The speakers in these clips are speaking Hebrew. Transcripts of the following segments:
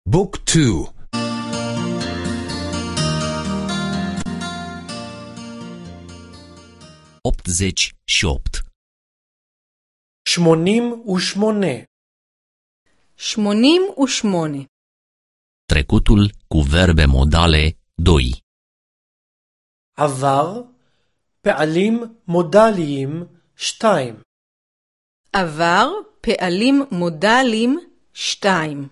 بوك تو. 88. 88. 88. Trecutul cu verbe modale 2. עבר פעלים מודליים 2. עבר פעלים מודליים 2.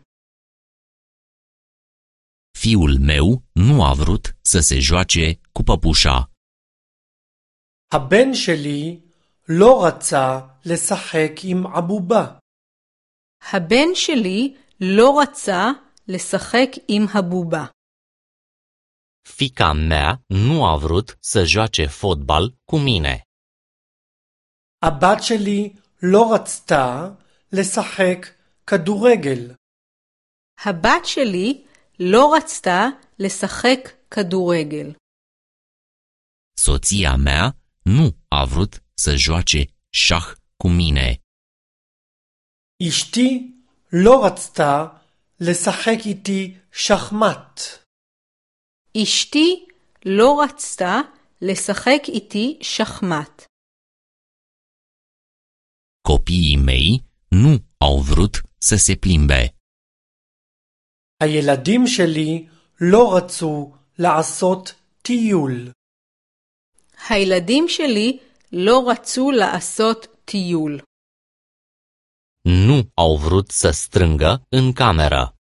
Fiul meu nu a vrut să se joace cu păpușa. הבן שלי לא רצה לשחק עם עבובה. הבן שלי לא רצה לשחק עם הבובה. Fiica mea nu a vrut să joace fotbal cu mine. הבת שלי לא רצתה לשחק כדורגל. הבת שלי לא רצתה לשחק כדורגל. Soția mea nu a vrut să joace șah cu mine. אשתי לא רצתה לשחק איתי שחמט. אשתי לא רצתה לשחק איתי שחמט. Copiii mei nu au vrut să se plimbe. הילדים שלי לא רצו לעשות טיול. הילדים שלי לא רצו לעשות טיול. Nu au vrut să strângă în cameră.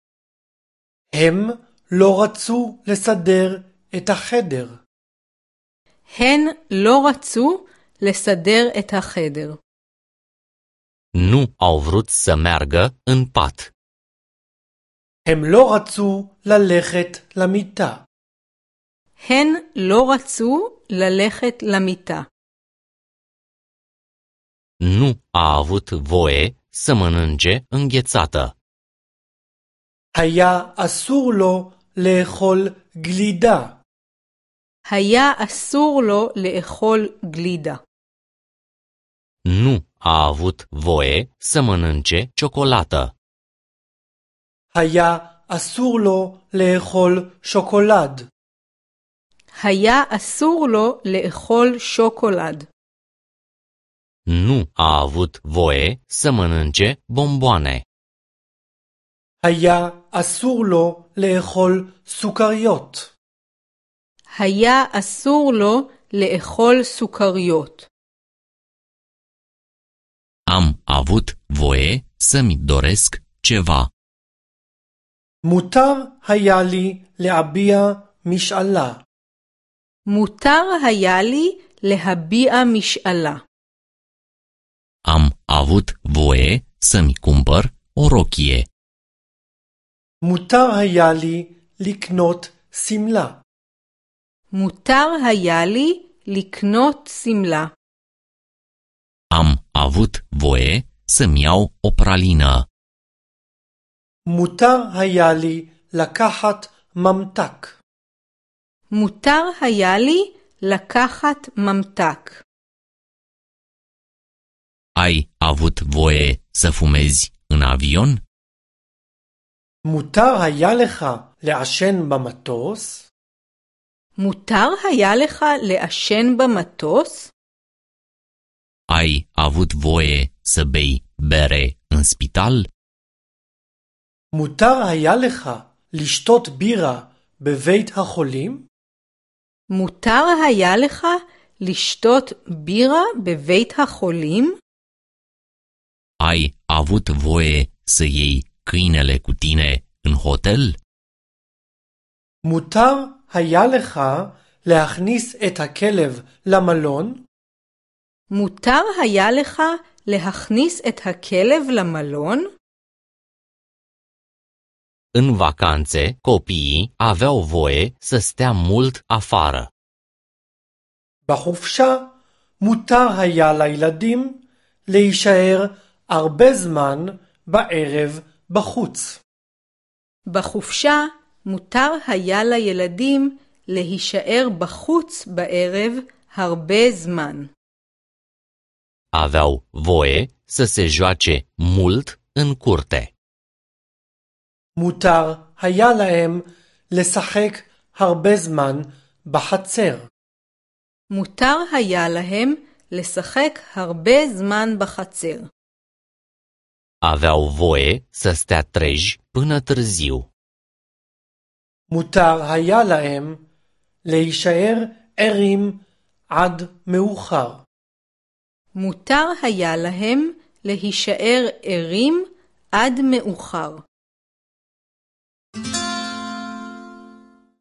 הם לא רצו לסדר את החדר. הן לא רצו לסדר את החדר. Nu au vrut să meargă în pat. הם לא רצו ללכת למיטה. הן לא רצו ללכת למיטה. Nu a avut voie să mănânce înghețată. היה אסור לו לאכול גלידה. היה אסור לו לאכול גלידה. Nu a avut voie să mănânce ciocolată. היה אסור לו לאכול שוקולד. היה אסור לו לאכול שוקולד. Nu a avut voie să mănânce bomboane. היה אסור לו לאכול סוכריות. היה אסור לו לאכול סוכריות. Am avut voie să-mi doresc ceva. מותר היה לי להביע משאלה. מותר היה לי להביע משאלה. Am avut voie să-mi cumpăr o rochie. מותר היה לי לקנות שמלה. מותר היה לי לקנות שמלה. Am avut voie să-mi iau o pralină. מותר היה לי לקחת ממתק. מותר היה לי לקחת ממתק. Ai avut voie să fumezi în avion? מותר היה לך לעשן במטוס? מותר היה לך לעשן במטוס? Ai avut voie să bei bere în spital? מותר היה לך לשתות בירה בבית החולים? מותר היה לך לשתות בירה בבית החולים? Ai avut voie să iei câinele cu tine în hotel? מותר היה לך להכניס את הכלב למלון? מותר היה לך להכניס את הכלב למלון? În vacanțe, copiii aveau voie să stea mult afară. בחופשה מותר היה לילדים להישאר הרבה זמן בערב בחוץ. בחופשה מותר היה לילדים להישאר בחוץ בערב הרבה זמן. Aveau voie să se joace mult în curte. מותר היה להם לשחק הרבה זמן בחצר. מותר היה להם לשחק הרבה זמן בחצר. Aveau voie să stea treji până târziu. מותר היה להם להישאר ערים עד מאוחר. מותר היה להם להישאר ערים עד מאוחר.